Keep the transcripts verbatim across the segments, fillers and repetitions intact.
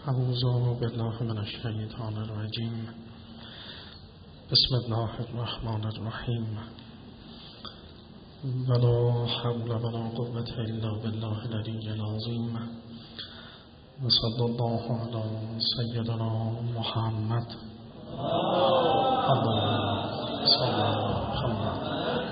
اعوذ بالله من الشیطان الرجیم. بسم الله الرحمن الرحیم. ولا حول ولا قوة الا بالله العلی العظیم. و صلی الله علی سیدنا محمد. اللهم صل علی محمد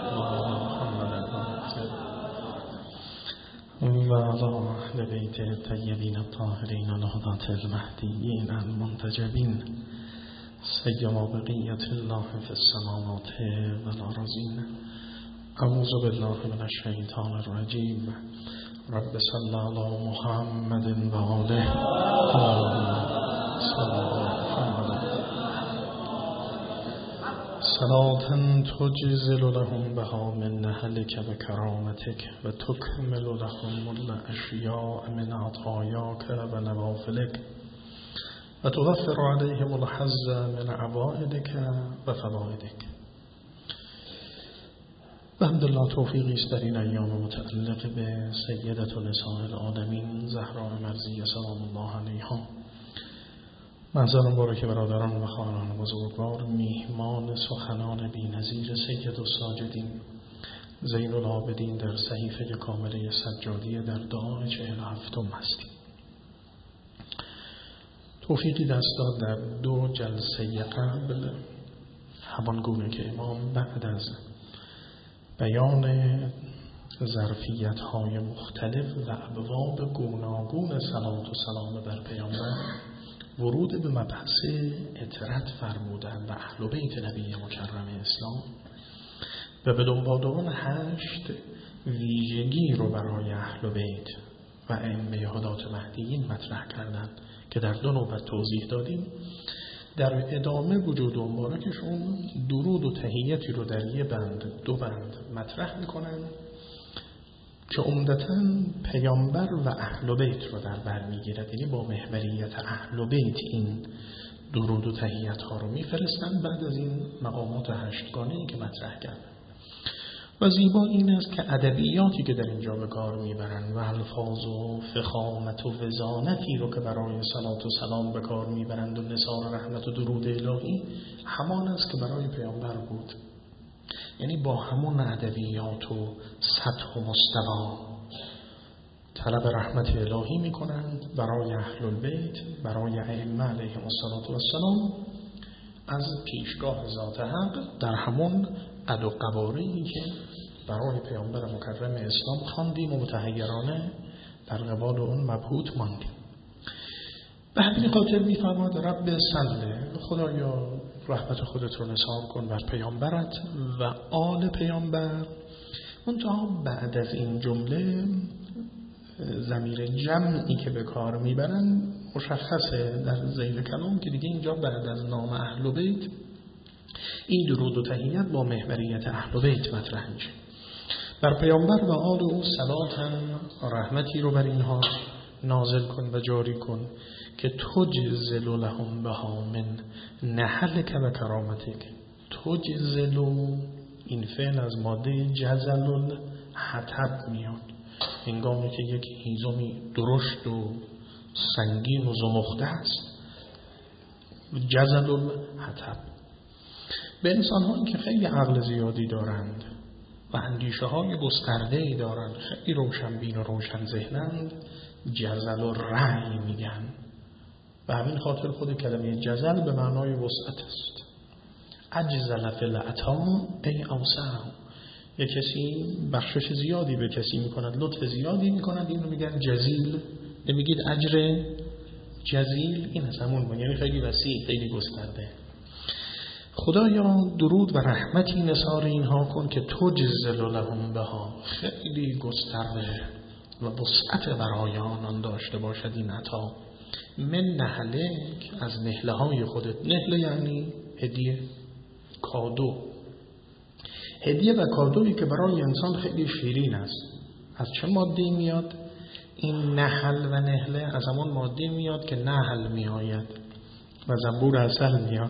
و علی اهل بیت الطیبین الطاهرین الهداة المهدیین المنتجبین سیما بقیة الله فی السماوات والارضین. اعوذ بالله من الشیطان الرجیم. رب صل علی محمد و آله. اللهم صل علی محمد. صلاة تجزل لهم بها من نهلك وكرامتك وتكمل لهم الأشياء من عطاياك ونوافلك وتغفر عليهم الحظ من عوائدك وفوائدك. الحمدلله توفیقی است در این ایام متعلق به سیدة نساء العالمین زهرا مرضیه سلام الله علیها. محضر مبارک برادران و خواهران بزرگوار، میهمان سخنان بی‌نظیر سید الساجدین زین العابدین در صحیفه کامله سجادیه در دعای چهل و هفتم هستیم. توفیقی دست داد در دو جلسه قبل، همان گونه که امام بعد از بیان ظرفیت های مختلف و ابواب گوناگون صلوات و سلام بر پیامبر ورود به مبحث اطرت فرمودن و اهل بیت نبی مکرم اسلام و به دنبال اون هشت ویژگی رو برای اهل بیت و ائمه هدات مهدیین مطرح کردن که در دو نوبت توضیح دادیم. در ادامه وجود مبارکشون درود و تحیتی رو در یه بند دو بند مطرح میکنن که عمدتاً پیامبر و اهل بیت رو در بر میگیرد، یعنی با محوریت اهل بیت این درود و تحیت ها رو میفرستن بعد از این مقامات هشتگانه‌ای که مطرح کردن. و زیبا این است که ادبیاتی که در اینجا به کار میبرن و الفاظ و فخامت و وزانتی رو که برای صلات و سلام به کار میبرند و نثار رحمت و درود الهی همان است که برای پیامبر بود، یعنی با همون ادبیات و سطح و مستوا طلب رحمت الهی میکنند برای اهل البیت، برای ائمه علیهم السلام از پیشگاه ذات حق در همون قد و قواره‌ای که برای پیامبر مکرم اسلام خواندیم و متحیرانه در قبال اون مبهوت ماندیم. به همین خاطر میفرماد رب صل، خدایا رحمت خودت رو نثار کن بر پیامبرت و آل پیامبر. منتها بعد از این جمله ضمیر جمعی که به کار میبرن مشخصه در ذیل کلام که دیگه اینجا بعد از نام اهل بیت این درود و تحیت با محوریت اهل بیت مطرح میشه. بر پیامبر و آل او صلات هم رحمتی رو بر اینها نازل کن و جاری کن که تجزل لهم بها من نحلک و کرامتک. تجزل، این فعل از ماده جزل الحطب میاد، هنگامی که یک هیزمی درشت و سنگین و زمخته است. جزل الحطب به انسان هایی که خیلی عقل زیادی دارند و اندیشه های گسترده‌ای دارند، خیلی روشنبین و روشن ذهنند، جزل و رأی میگن. و همین خاطر خود کلمه جزل به معنای وسعت است. اجزل فی العطا ای اوسع، یک کسی بخشش زیادی به کسی میکند، لطف زیادی میکند، این رو میگن جزیل. نمیگید اجر جزیل؟ این از همون، یعنی خیلی وسیع، خیلی گسترده. خدایا درود و رحمتی نثار اینها کن که تجزل لهم بها، خیلی گسترده و وسعت برای آنان داشته باشد این عطا. من نهلک، از نهله های خودت. نهله یعنی هدیه، کادو. هدیه و کادویی که برای انسان خیلی شیرین است. از چه ماده میاد؟ این نهل و نهله از همون ماده میاد که نهل میآید و زنبور عسل میاد.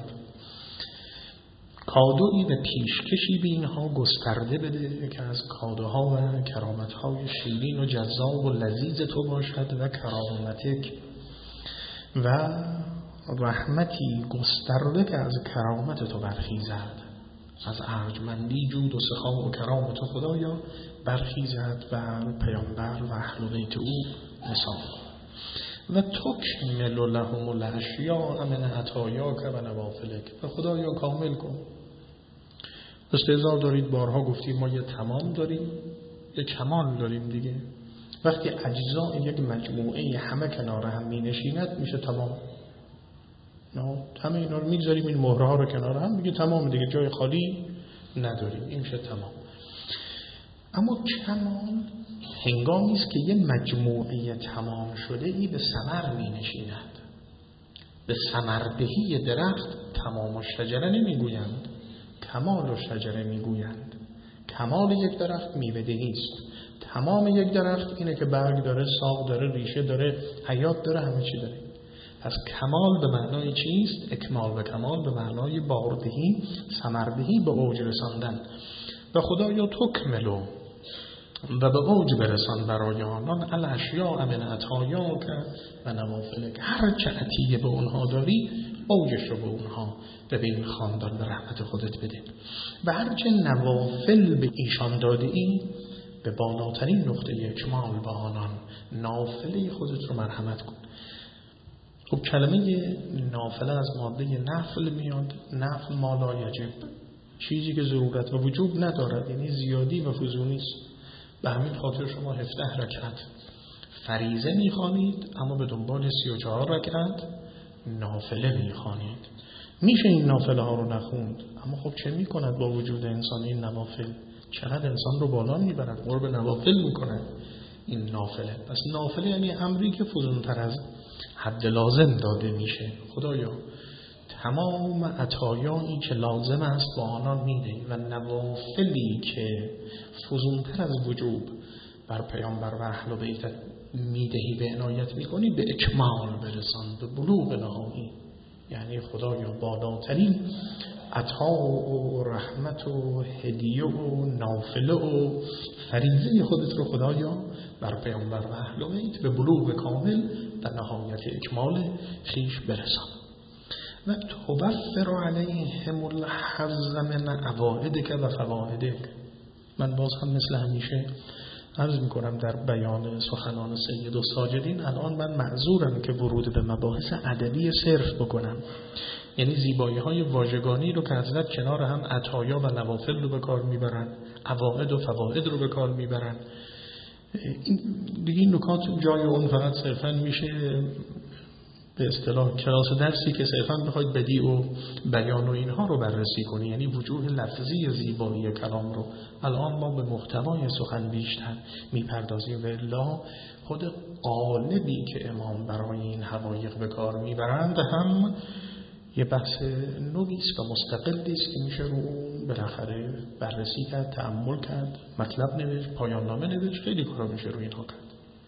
کادویی و پیشکشی به اینها گسترده بده که از کادوها و کرامتهای شیرین و جذاب و لذیذ تو باشد و کرامتک و رحمتی گسترده که از کرامت تو برخیزد، از ارجمندی، جود و سخا و کرامت تو خدایا برخیزد بر پیامبر و اهل بیت او نثار و تکمل لهم الاشیاء من عطایاک و نوافلک، و خدایا کامل کن. استهزار دارید، بارها گفتیم ما یه تمام داریم یه کمال داریم دیگه. وقتی اجزای یک مجموعه همه کنار هم می نشیند میشه تمام. نه همه اینا رو میگذاریم، این مهره ها رو کنار هم، میگه تمام دیگه، جای خالی نداریم، این میشه تمام. اما کمال هنگامی است که یه مجموعه تمام شده ای به ثمر می نشیند. به ثمردهی درخت تمام الشجره نمیگویند، کمال الشجره میگویند. کمال یک درخت میوه‌دهی است. تمام یک درخت اینه که برگ داره، ساق داره، ریشه داره، حیات داره، همه چی داره. پس کمال به معنای چیست؟ اکمال و کمال به معنای باردهی، ثمردهی، به اوج رساندن. و خدایا تکملو و به اوج برسان برای آنان الاشیاء من عطایاک و نوافلک، هر چه عطیه به اونها داری اوجش رو به اونها و به این خاندان به رحمت خودت بده، و هر چه نوافل به ایشان داده ای به بالاترین نقطه اکمال با آنان نافله خودت رو مرحمت کن. خب کلمه نافله از ماده نفل میاد. نفل ما لا یجب، چیزی که ضرورت و وجوب ندارد، یعنی زیادی و فزونی است. به همین خاطر شما هفده رکعت فریضه میخوانید اما به دنبال سی و چهار رکعت نافله میخوانید. میشه این نافله ها رو نخوند، اما خب چه میکند با وجود انسان این نوافل؟ چقدر انسان رو بالا میبرد، قرب نوافل میکنه این نافله. پس نافله یعنی امری که فزونتر از حد لازم داده میشه. خدایا تمام عطایانی که لازم است با آنان میده و نوافلی که فزونتر از وجوب بر پیامبر و اهل بیت میدهی به عنایت میکنی به اکمال برسان، به بلوغ نهایی. یعنی خدایا بالاترین عطا و رحمت و هدیه و نافله و فریضه خودت رو خدایا بر پیامبر و اهل بیت به بلوغ کامل و نهایت اکمال خیش برسان. و توفر علیهم الحظ من عوائدک و فوائدک. من باز هم مثل همیشه عرض میکنم در بیان سخنان سید الساجدین، الان من معذورم که ورود به مباحث ادبی صرف بکنم، یعنی زیبایی های واژگانی رو که حضرت کنار هم عطایا و نوافل رو به کار میبرن، عوائد و فواید رو به کار میبرن. این دیگه این نکات جای اون فقط صرفا میشه به اصطلاح کلاس درسی که صرفا بخواید بدیع و بیان و اینها رو بررسی کنی، یعنی وجوه لفظی زیبایی کلام رو. الان ما به محتوای سخن بیشتر میپردازیم و الا خود قالبی که امام برای این حقایق به کار میبرند هم یه بحث نوعی است و مستقلی است که میشه رو اون بالاخره بررسی کرد، تأمل کرد، مطلب نوشت، پایان نامه نوشت، خیلی کارا میشه رو اینها کرد.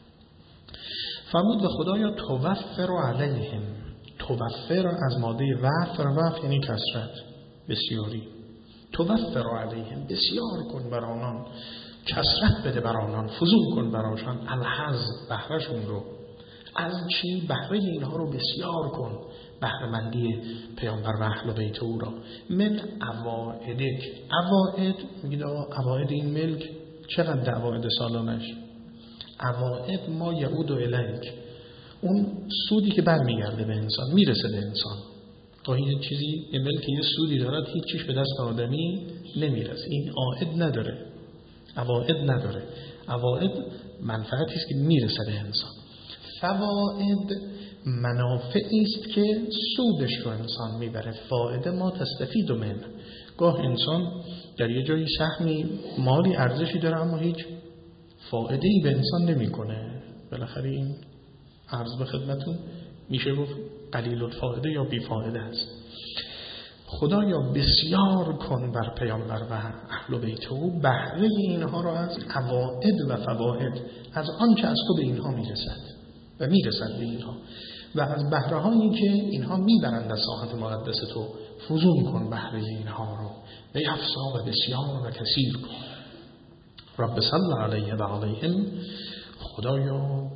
فرمود و خدایا توفر علیهم. توفر از ماده وفر، وفر یعنی کثرت، بسیاری. توفر علیهم، بسیار کن بر آنان، کثرت بده بر آنان، فزون کن براشان الحظ، بهرهشون رو. از چی؟ بهره اینها رو بسیار کن، بهره‌مندی پیامبر و اهل بیت او را. من عوائدک. عوائد میگید عوائد این ملک چقدر عوائد سالانش؟ عوائد ما یعود الیک، اون سودی که برمیگرده به انسان، میرسه به انسان. گاهی یه چیزی یه ملک یه سودی دارد، هیچ چیز به دست آدمی نمیرسه، این عائد نداره، عوائد نداره. عوائد منفعتی است که میرسه به انسان. فواید منافعی است که سودش رو انسان میبره. فائده ما تستفید من. گاه انسان در یه جایی سهمی مالی ارزشی داره اما هیچ فائده‌ای به انسان نمیکنه. بالاخره این عرض به خدمتون میشه گفت قلیل الفائده یا بی فائده است. خدایا بسیار کن بر پیامبر و اهل بیت او بهره اینها را از عوائد و فواید، از آنچه از تو به اینها میرسد و میرسد به اینها، و از بهره هایی که اینها میبرند از ساحت مقدس تو فزون کن بهره اینها رو به افزا و بسیار و کثیر کن. رب صل علیه و علیهم. خدایا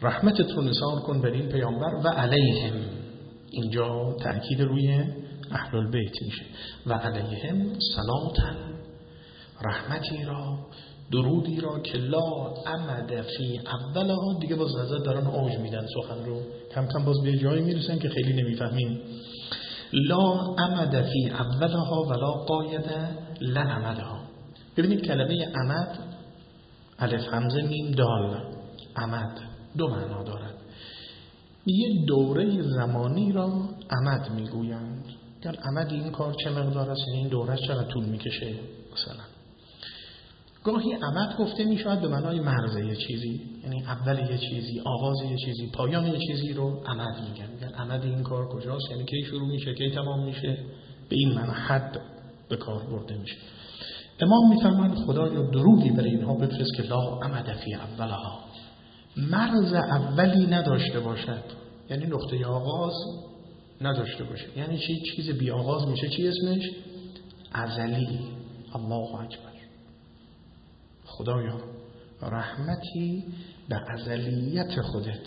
رحمتت رو نثار کن بر این پیامبر و علیهم، اینجا تأکید روی اهل البیت میشه، و علیهم صلاتن، رحمتی را، درودی را که لا عمد فی اولها، دیگه باز نظر دارن اوج میدن سخن رو، کم کم باز به جایی میرسن که خیلی نمیفهمیم. لا عمد فی اولها ولا قاید لعمدها. ببینید کلمه عمد، الف همزه میم دال، عمد دو معنا دارد. یه دوره زمانی را عمد میگویند، گر عمد این کار چه مقدار است، این دوره چقدر طول میکشه. مثلا گاهی عمد گفته میشود به معنای مرز یه چیزی، یعنی اول یه چیزی، آغاز یه چیزی، پایان یه چیزی رو عمد میگن. میگن عمد این کار کجاست، یعنی کی شروع میشه کی تمام میشه، به این معنی حد به کار برده میشه. امام میفرمایند خدایا درودی برای اینها بفرست که لا عمد فی اولها، مرز اولی نداشته باشد، یعنی نقطه آغاز نداشته باشه. یعنی چی؟ چیز بی آغاز میشه چی اسمش؟ ازلی. الله اکبر. خدایا رحمتی به ازلیت خودت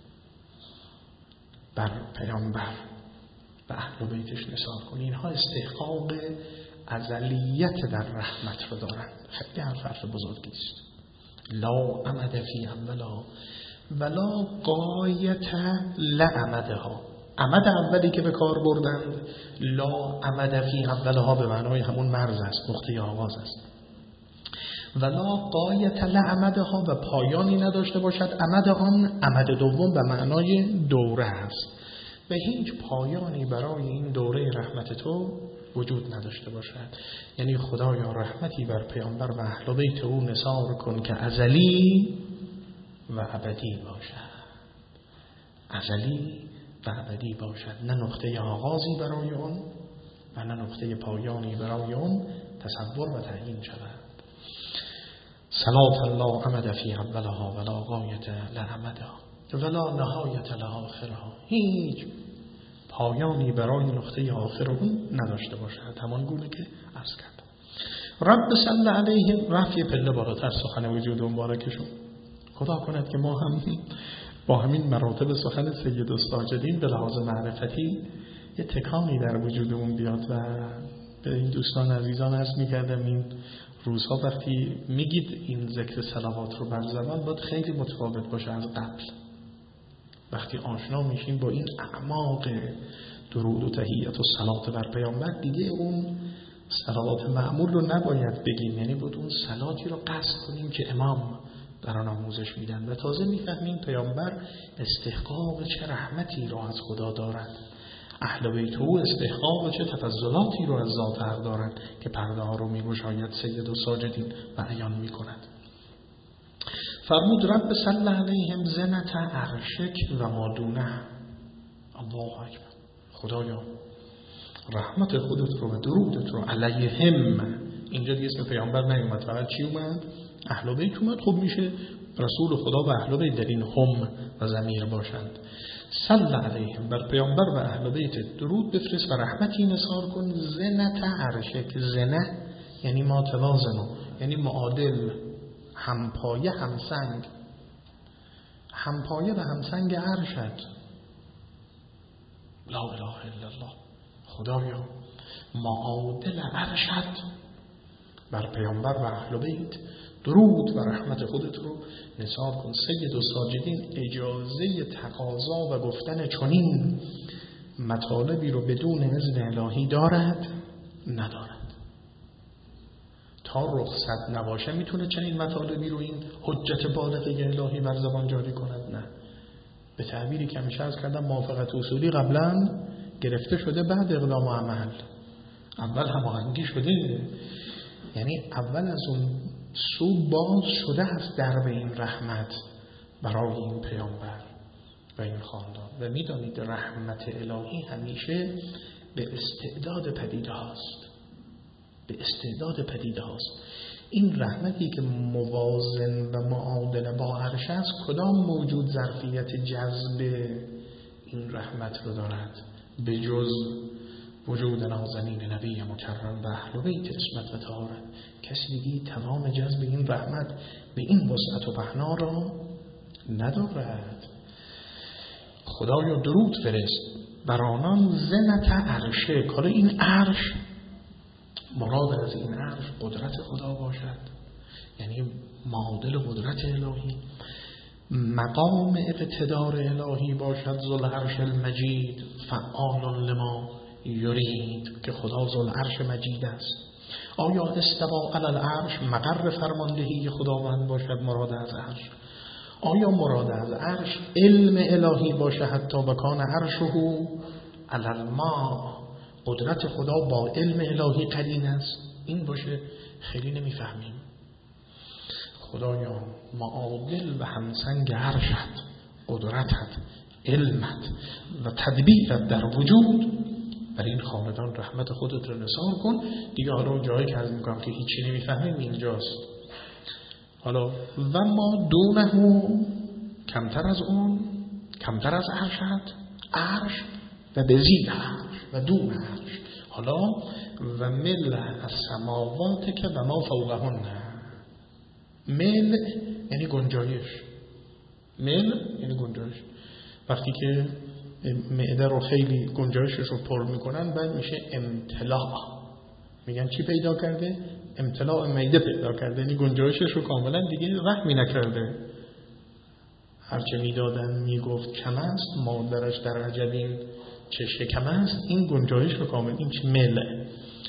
بر پیامبر و اهل بیتش نثار کن. اینها استحقاق ازلیت در رحمت رو دارند. خیلی حرف بزرگی است. لا عمد فی اولا ولا غایت لعمدها. عمد اولی که به کار بردند، لا عمد فی اولها به معنای همون مرز است، نقطه آغاز است. ولا غایت لعمدها، و پایانی نداشته باشد. عمد آن، عمد دوم به معنای دوره است، و هیچ پایانی برای این دوره رحمت تو وجود نداشته باشد. یعنی خدایا رحمتی بر پیامبر و اهل بیت او نثار کن که ازلی و ابدی باشد. ازلی و ابدی باشد، نه نقطه آغازی برای اون و نه نقطه پایانی برای اون تصور و تعیین شود. صلات الله عمد فی اولها ولا غایت لعمدها ولا نهایت لآخرها، هیچ پایانی برای نقطه آخر اون نداشته باشد. همان گونه که عرض کرد. رب صل علیهم، رفع پله بالاتر سخن وجود مبارکشون. خدا کند که ما هم با همین مراتب سخن سید الساجدین به لحاظ معرفتی یه تکانی در وجودمون بیاد. و به این دوستان عزیزان عرض می‌کردم این روزها وقتی میگید این ذکر صلوات رو بر زبان باید خیلی متفاوت باشه از قبل. وقتی آشنا میشیم با این اعماق درود و تحیت و صلات بر پیامبر، دیگه اون صلوات معمول رو نباید بگیم، یعنی باید اون صلاتی رو قصد کنیم که امام در آن آموزش میدن. و تازه میفهمیم پیامبر استحقاق چه رحمتی رو از خدا دارد، اهل بیت او استحقاق چه تفضلاتی رو از ذات حق دارند که پرده ها رو میگشاید سید الساجدین بیان میکند. فرمود رب صل علیهم زنت عرشک و ما دونه. الله اکبر. خدایا رحمت خودت رو و درودت رو علیهم، اینجا دیگه اسم پیامبر نیومد، فقط چی اومد؟ اهل بیت اومد. خب میشه رسول خدا و اهل بیت در این هم و ضمیر باشند. صل علیهم، بر پیامبر و اهل بیت درود بفرست و رحمتی نثار کن. زنت عرشک، زنه یعنی ما توازنو، یعنی معادل، همپایه همسنگ، همپایه و همسنگ عرشت. لا اله الا الله. خدایا معادل عرشت بر پیامبر و اهل بیت درود و رحمت خودت رو نثار کن. سید الساجدین اجازه تقاضا و گفتن چنین مطالبی رو بدون اذن الهی دارد؟ ندارد. تا رخصت نباشه میتونه چنین مطالبی رو این حجت بالغه الهی بر زبان جاری کند؟ نه. به تعبیری که همیشه عرض کردم، موافقت اصولی قبلا گرفته شده، بعد اقدام و عمل. اول هماهنگی شده، یعنی اول از اون سو باز شده است درب این رحمت برای این پیامبر و این خاندان. و میدانید رحمت الهی همیشه به استعداد پدیده هاست، به استعداد پدیده هاست. این رحمتی که موازن و معادل با عرش است، کدام موجود ظرفیت جذب این رحمت رو دارد به جز وجود نازنین نبی مکرم و اهل بیت عصمت و طهارت؟ کسی دیگه تمام جذب این رحمت به این وسعت و بحنا را ندارد. خدایا درود فرست بر آنان زنت عرشه. حالا این عرش، مراد از این عرش قدرت خدا باشد، یعنی معادل قدرت الهی، مقام اقتدار الهی باشد. ذوالعرش المجید فعال لما یرید، که خدا ذوالعرش مجید است. آیا استوا علی العرش مقر فرماندهی خداوند باشد مراد از عرش؟ آیا مراد از عرش علم الهی باشه، حتی بکان عرشه علی الماء، قدرت خدا با علم الهی قرین است؟ این باشه خیلی نمیفهمیم. خدایا معادل و همسنگ عرشت، قدرتت، علمت و تدبیرت در وجود، بر این خاندان رحمت خودت رو نثار کن. دیگه حالا جایی که عرض میکنم که هیچی نمیفهمیم اینجاست. حالا و ما دونه، کمتر از اون، کمتر از عرشت، عرش و بزید عرش و دون عرش. حالا و مل از سماوات که و ما فوقهن. مل یعنی گنجایش، مل یعنی گنجایش. وقتی که معده رو خیلی گنجایشش رو پر میکنن بعد میشه امتلاع. میگن چی پیدا کرده؟ امتلاع معده پیدا کرده، یعنی گنجایشش رو کاملا دیگه رحمی نکرده. هرچه میدادن میگفت کم است، مادرش در عجبین چه شکم است. این گنجایش رو کامل، این چه مله.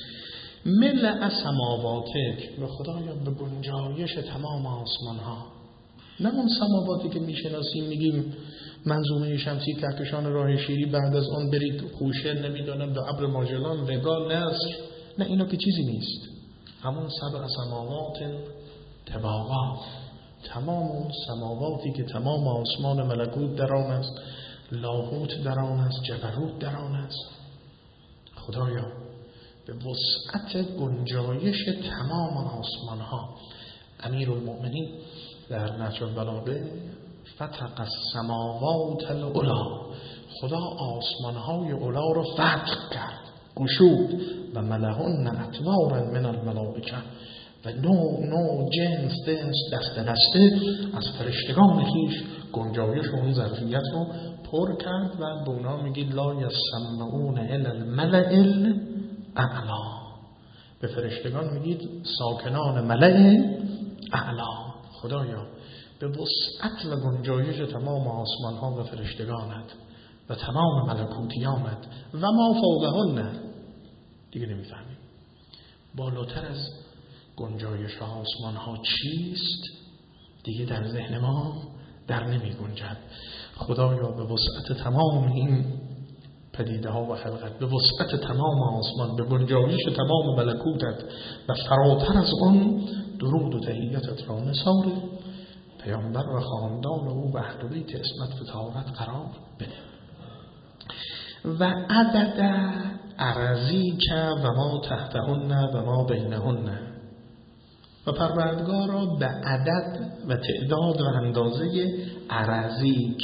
مل از سماواتک، به خدایا به گنجایش تمام آسمان ها، نه اون سماواتی که میشناسیم میگیم منظومه شمسی، کهکشان راه شیری، بعد از اون برید خوشه نمیدونم به ابر ماجلان، وگا، نصر. نه اینا که چیزی نیست. همون سبع سماوات طباقا، تمام اون سماواتی که تمام آسمان ملکوت در آن است، لاهوت در آن است، جبروت در آن است. خدایا به وسعت گنجایش تمام آسمان ها. امیرالمؤمنین در نهج البلاغه فتق السماوات العلا، خدا آسمان های علا رو فتح کرد، گشود. و ملهن اطوارا من الملائکه، و نوع نوع جنس دنس دسته دسته از فرشتگان خیش گنجایش و اون ظرفیت رو پر کرد. و به اونا میگید لا یسمعون الی الملأ الاعلی، به فرشتگان میگید ساکنان ملأ اعلی. خدایا به وسعت و گنجایش تمام آسمان ها و فرشتگانت و تمام ملکوتیانت و ما فوقهن، دیگه نمیفهمیم بالاتر از گنجایش آسمان ها چیست، دیگه در ذهن ما در نمی گنجد. خدایا به وسعت تمام این پدیده ها و خلقت، به وسعت تمام آسمان، به گنجایش تمام ملکوتت و فراتر از اون درود و تحییتت را نثار پیامبر و خاندان او و اهل بیت عصمت و طهارت قرار بده. و عدد ارضی که و ما تحتهن و ما بینهن، و پروردگارا به عدد و تعداد و اندازه ارضیک،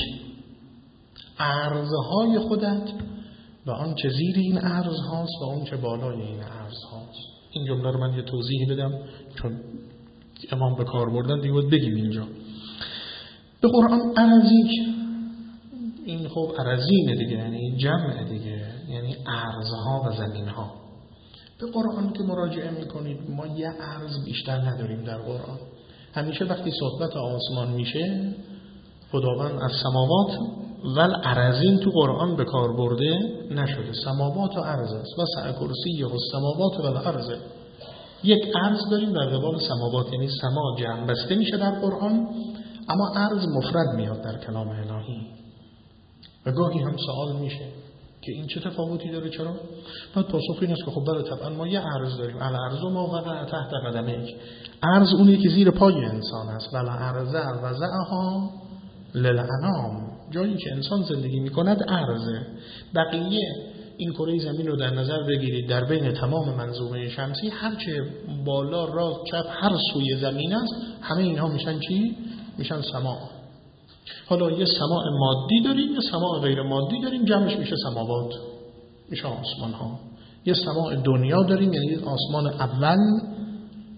ارزهای خودت و آنچه زیر این ارز هاست و آنچه بالای این ارز هاست. این جمله رو من یه توضیح بدم چون امام به کار بردن دیگه باید بگیم اینجا. به قرآن ارضیک، این خب ارضینه دیگه، یعنی جمع دیگه، یعنی ارزها و زمینها. به قرآن که مراجعه میکنید ما یه ارز بیشتر نداریم در قرآن. همیشه وقتی صحبت آسمان میشه خداوند از سماوات و الارضین تو قرآن به کار برده نشده. سماوات و ارض است و سع کرسی و السماوات و الارض. یک ارز داریم در قبال سماوات، یعنی سما جمع بسته میشه در قرآن، اما ارز مفرد میاد در کلام الهی. و گاهی هم سوال میشه که این چه تفاوتی داره، چرا؟ بعد پاسخ این است که خب بله طبعا ما یه ارز داریم، الارض ما وقع تحت قدمک. ارز اونی که زیر پای انسان است، ولا ارض وضعها للانام، جایی که انسان زندگی میکند ارزه. بقیه این کره زمین رو در نظر بگیرید، در بین تمام منظومه شمسی هرچه بالا راست چپ هر سوی زمین است، همه اینها میشن چی؟ میشن سما. حالا یه سماع مادی داریم، یه سماع غیر مادی داریم، جمعش میشه سماوات، میشه آسمان ها. یه سماع دنیا داریم، یعنی آسمان اول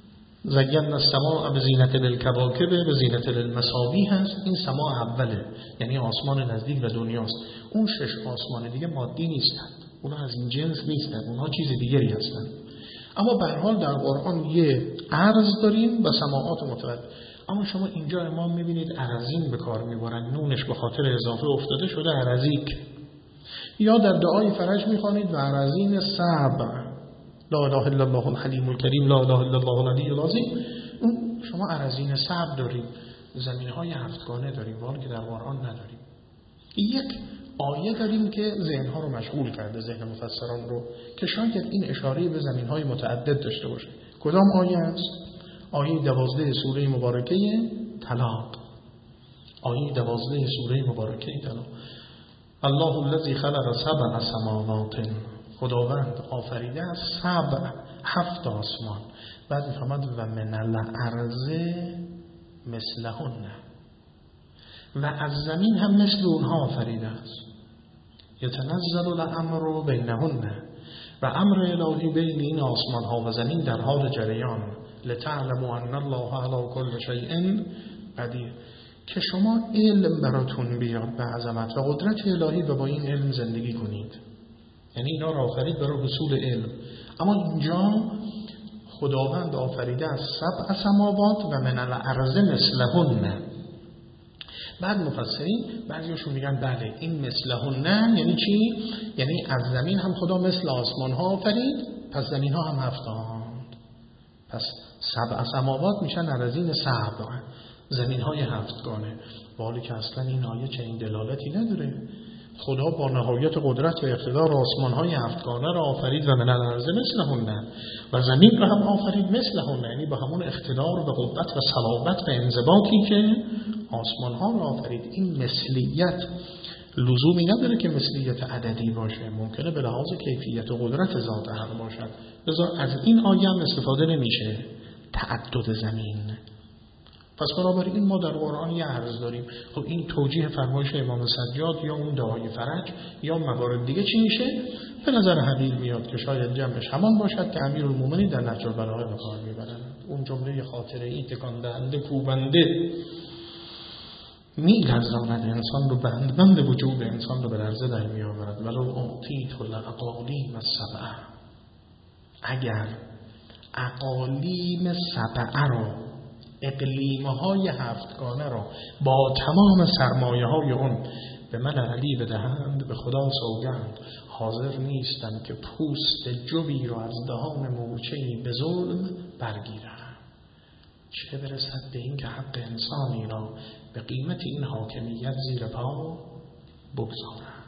زینا السماء بزینة للکواکب، بزینة للمصابیح هست. این سما اوله، یعنی آسمان نزدیک و دنیاست. اون شش آسمان دیگه مادی نیستن، اونها از این جنس نیستن، اونها چیز دیگری هستن. اما به هر حال در قرآن یه عرض داریم و سماعات متعدد. اما شما اینجا امام میبینید ارزین به کار میبرن، نونش به خاطر اضافه افتاده شده ارزیک. یا در دعای فرج میخوانید و ارزین سبع، لا اله الا الله الحلیم الکریم، لا اله الا الله العلی العظیم. اون شما ارزین سبع دارید، زمینهای هفتگانه داریم، ولی که در قرآن نداریم. یک آیه داریم که ذهنها رو مشغول کرده، ذهن مفسران رو، که شاید این اشاره به زمینهای متعدد داشته باشه. کدام آیه است؟ آیه دوازده سوره مبارکه طلاق. آیه دوازده سوره مبارکه طلاق. الله الذی خلق سبع سماوات، خداوند آفریده از سبع، هفت آسمان. بعد میفرماد و من الارض مثلهن، و از زمین هم مثل اونها آفریده است. یتنزل الامر بینهن، و امر الهی بین این آسمان ها و زمین در حال جریان. لتعلموا ان الله علی کل شیء قدیر، که شما علم براتون بیاد به عظمت و قدرت الهی و با این علم زندگی کنید. یعنی اینا را آفرید برای حصول علم. اما اینجا خداوند آفریده از سبع سماوات و من الارض مثلهن. بعد مفسرین بعضیشون میگن بله این مثلهن یعنی چی؟ یعنی از زمین هم خدا مثل آسمان ها آفرید، پس زمین ها هم هفتاند. پس سبع سماوات میشن ارزین سبع، زمین های هفتگانه. ولی که اصلا این آیه چنین دلالتی نداره. خدا با نهایت قدرت و اقتدار آسمان های هفتگانه را آفرید و من الارض مثلهن، و زمین را هم آفرید مثلهن، یعنی با همون اقتدار و قوت و صلابت و انضباطی که آسمان ها را آفرید. این مثلیت لزومی نداره که مثلیت عددی باشه، ممکنه به لحاظ کیفیت و قدرت ذات حق باشد. لذا از این آیه هم استفاده نمیشه تعدد زمین. پس بنابراین ما در قرآن یه عرض داریم. خب این توجیه فرمایش امام سجاد یا اون دعای فرج یا موارد دیگه چی میشه؟ به نظر حقیر میاد که شاید جمعش همان باشد که امیرالمومنین در نهج البلاغه به کار میبرن. اون جمله خاطره ای تکان دهنده کوبنده می‌لرزاند انسان رو، بند بند وجود انسان رو به لرزه در میآورد. ولو اعطیت الاقالیم السبع، اگر اقالیم سبع را، اقلیم‌های هفتگانه را با تمام سرمایه‌های اون به من علی بدهند، به خدا سوگند حاضر نیستم که پوست جوی را از دهان مورچه‌ای به ظلم برگیرم، چه برسد به این که حق انسانی را به قیمت این حاکمیت زیر پا بگذارم.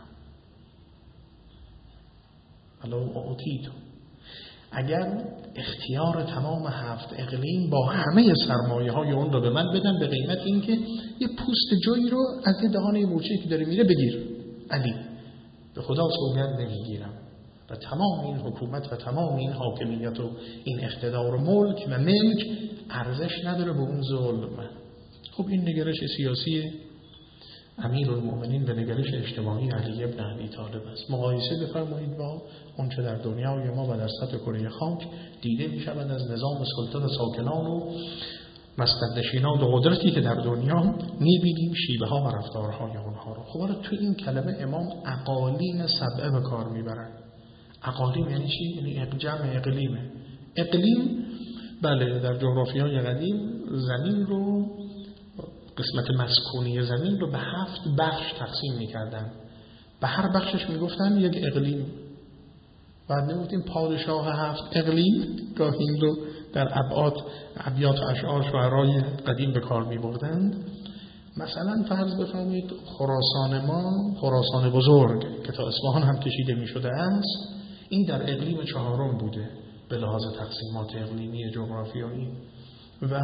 ولو اعطیت، اگر اختیار تمام هفت اقلیم با همه سرمایه های اون رو به من بدن به قیمت این که یه پوست جوی رو از یه دهانه مورچه‌ای که داره میره بگیر، علی به خدا سوگند نمیگیرم. و تمام این حکومت و تمام این حاکمیت و این اقتدار و ملک و ملک ارزش نداره به اون ظلم. خب این نگرش سیاسی امیرالمومنین به نگرش اجتماعی علی ابن ابی طالب است. مقایسه بفرمایید با اون چه در دنیای ما و در سطح کره خاک دیده می شود از نظام سلطنت ساکنان و مسندشینان و قدرتی که در دنیا می بینیم شیوه ها و رفتارهای اونها رو. خب حالا تو این کلمه امام اقالیم سبعه به کار میبرن. اقالیم یعنی چی؟ یعنی جمع اقلیمه. اقلیم بله در جغرافیای قدیم زمین رو، قسمت مسکونی زمین رو به هفت بخش تقسیم می‌کردن. به هر بخشش میگفتن یک اقلیم. بعد نمی‌گفتیم پادشاه هفت اقلیم، گاهی این رو در ابعاد ابیات و اشعار شعرای قدیم به کار می‌بردند. مثلا فرض بفرمایید خراسان ما، خراسان بزرگ که تا اصفهان هم کشیده می‌شده است، این در اقلیم چهارم بوده به لحاظ تقسیمات اقلیمی جغرافیایی. و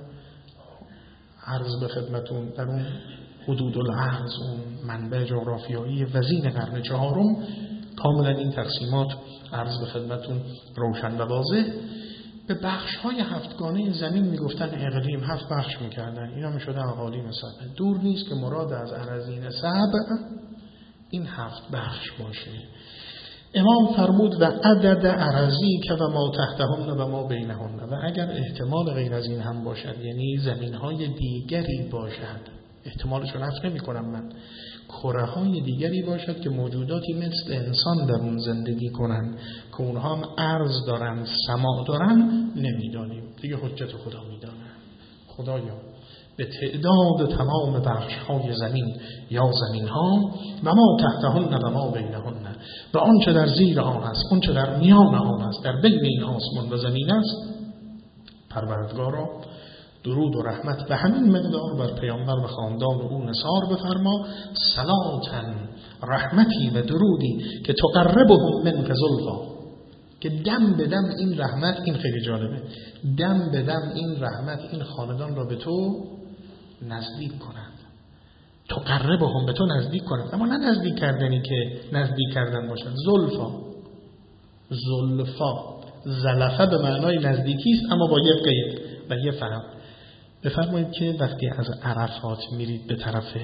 عرض به خدمتون در اون حدود العرض، اون منبع جغرافیایی وزین قرن چهارم، کاملا این تقسیمات عرض به خدمتون روشن و واضح. به بخش های هفتگانه زمین میگفتن اقلیم، هفت بخش میکردن، اینا میشده اقالیم سبع. دور نیست که مراد از اراضین سبع این هفت بخش باشه. امام فرمود و عدد اراضی که و ما تحتهن و ما بینهن، و اگر احتمال غیر از این هم باشد، یعنی زمینهای دیگری باشد، احتمالش رو نفی نمی کنم من، کره های دیگری باشد که موجوداتی مثل انسان در اون زندگی کنند که اونها هم عرض دارن، سماع دارن، نمیدانیم. دیگه حجت خدا میدانه. خدایا به تعداد تمام بخش های زمین یا زمین ها و ما تحتهن و ما بینهن، و آنچه در زیر آن است، آنچه در میان آن است، در بین این آسمان و زمین است، پروردگارا درود و رحمت به همین مقدار بر پیامبر و خاندان او نثار بفرما. صلاتن، رحمتی و درودی که تقربهم منک زلفا، که دم به دم این رحمت، این خیلی جالبه، دم به دم این رحمت این خاندان را به تو نزدیک کنند. تقربهم، به تو نزدیک کنند، اما نه نزدیک کردنی که نزدیک کردن باشد. زلفا، زلفا زلفه به معنای نزدیکی است، اما با یک قید و یک فهم. بفرمایید که وقتی از عرفات میرید به طرف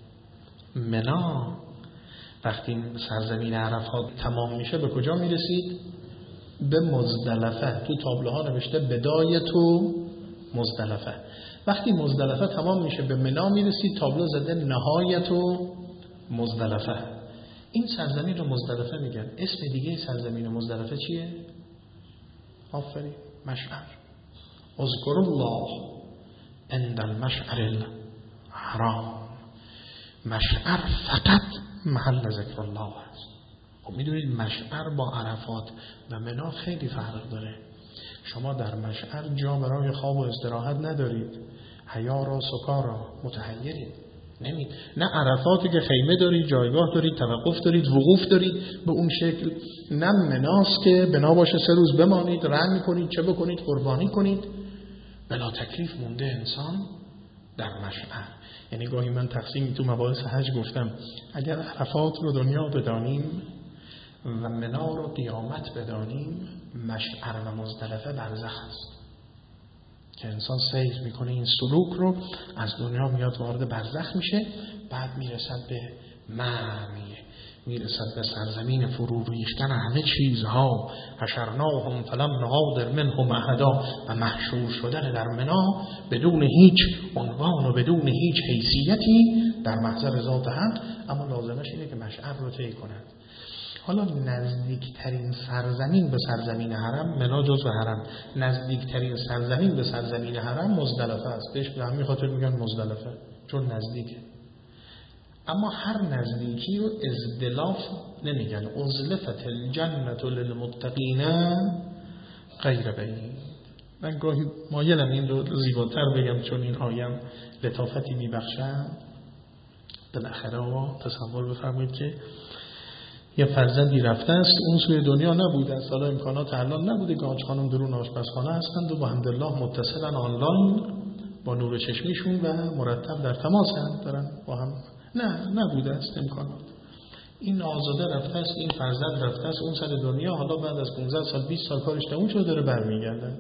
منا، وقتی سرزمین عرفات تمام میشه به کجا میرسید؟ به مزدلفه. تو تابلوها نوشته بدایه تو مزدلفه. وقتی مزدلفه تمام میشه به منا میرسید، تابلو زده نهایت و مزدلفه. این سرزمین رو مزدلفه میگن. اسم دیگه سرزمین مزدلفه چیه؟ آفرین، مشعر. اذکر الله عند المشعر الحرام. مشعر فقط محل ذکر الله است. خب میدونید مشعر با عرفات و منا خیلی فرق داره. شما در مشعر جا برای خواب و استراحت ندارید، حیارا سکارا متحیرید، نمید. نه عرفاتی که خیمه دارید، جایگاه دارید، توقف دارید، وقوف دارید به اون شکل. نه مناست که بنا باشه سه روز بمانید، رنگ کنید، چه بکنید، قربانی کنید. بلا تکلیف مونده انسان در مشعر. یعنی گاهی من تقسیمی تو مباحث حج گفتم، اگر عرفات رو دنیا بدانیم و منا رو قیامت بدانیم، مشعر و مزدلفه برزخ است که انسان سیر میکنه این سلوک رو، از دنیا میاد وارد برزخ میشه، بعد میرسد به مرمی، میرسد به سرزمین فرو ریختن همه چیزها. حشرناهم فلم نغادر منهم احدا، و محشور شدن در منا بدون هیچ عنوان و بدون هیچ حیثیتی در محضر ذات حق. اما لازمش اینه که مشعر رو طی کند. حالا نزدیکترین سرزمین به سرزمین حرم، منا جزو حرم، نزدیکترین سرزمین به سرزمین حرم مزدلفه است. بهش به همین خاطر میگن مزدلفه، چون نزدیکه. اما هر نزدیکی رو ازدلاف نمیگن. ازلفت الجنت للمتقین غیر بعید. من گاهی مایلم این رو زیباتر بگم، چون این آیم لطافتی میبخشد. بالاخره تصور بفرمایید که یه فرزندی رفته است، اون سوی دنیا نبوده است، حالا امکانات الان نبوده، گاج خانم درون آشپزخانه هستند و با حمدالله متصلن آنلاین با نور چشمیشون و مرتب در تماسن، دارن با هم. نه نبوده است امکانات. این آزاده رفته است، این فرزند رفته است اون سر دنیا، حالا بعد از پانزده سال بیست سال کارش تموم شده داره برمیگرده.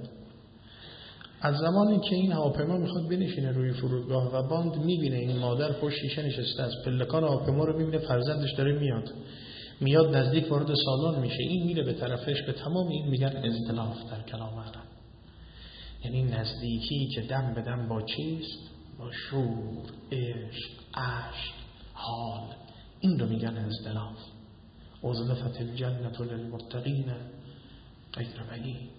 از زمانی که این هواپیما میخواد بنشینه روی فرودگاه و باند میبینه این مادر پشت شیشه نشسته است، پلکان هواپیما رو میبینه فرزندش داره میاد میاد نزدیک وارد سالن میشه، این میره به طرفش، به تمام این میگن ازدلاف در کلام عرب. یعنی نزدیکی که دم به دم با چیست؟ با شور، عشق، عشق، حال. این رو میگن ازدلاف. ازلفت الجنت للمتقین غیر بعید.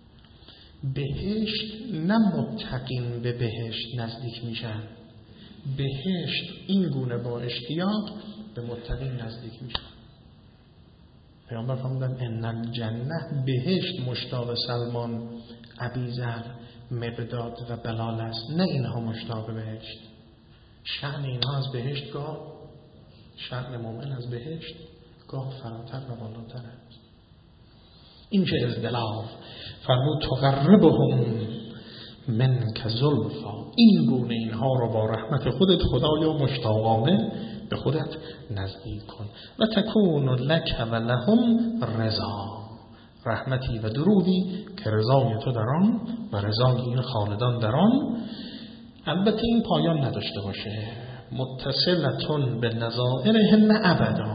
بهشت نه متقین به بهشت نزدیک میشن، بهشت این گونه با اشتیاق به متقین نزدیک میشن. پیامبر فرمودن ان الجنه، بهشت مشتاق سلمان، ابیذر، مقداد و بلال است، نه اینها مشتاق بهشت. شأن اینها از بهشت گاه، شأن مومن از بهشت گاه فراتر و بالاتر است. این چه ازدلاف. فرمود تقربهم منک زلفا، این گونه اینها رو با رحمت خودت خدایا مشتاقانه به خودت نزدیک کن. و تکون لک و لهم رضا، رحمتی و درودی که رضای تو در آن و رضای این خالدان در آن. البته این پایان نداشته باشه. متصلتون به نظائرهن ابدا،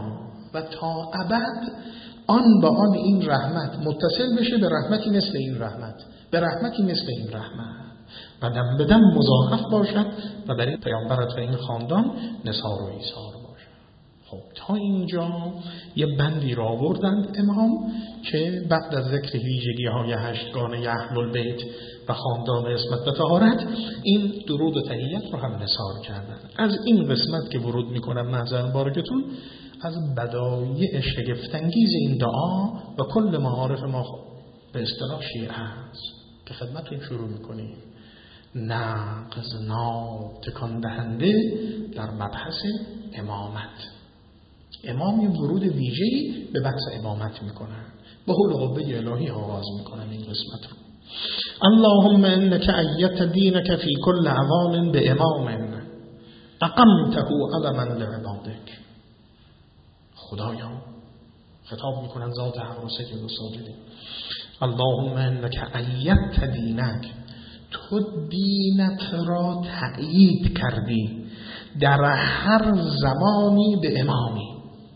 و تا ابد آن با آن این رحمت متصل بشه به رحمتی مثل این رحمت، به رحمتی مثل این رحمت و دم به دم مضاعف باشد و در این پیامبرت و این خاندان نثار و ایثار باشد. خب تا اینجا یه بندی را آوردند امام که بعد از ذکر ویژگی های هشتگانه اهل البیت و خاندان عصمت و طهارت این درود و تحیت رو هم نثار کردند. از این قسمت که ورود میکنم محضر مبارکتون از بدایع شگفت‌انگیز این دعا و کل معارف ما به اصطلاح شیعه است که خدمتتون شروع میکنیم. نغز ناب تکان دهنده در مبحث امامت. امام یه ورود ویژه‌ای به بحث امامت میکنن، با حول و قوه الهی آغاز میکنن این قسمت رو. اللهم انك ایدت دینک فی کل عوام بامام اقمته علما لعبادک. خدایا خطاب میکنن ذات حق و سجد و ساجده. اللهم انك ایدت دینک، تو دینت را تأیید کردی در هر زمانی به امامی،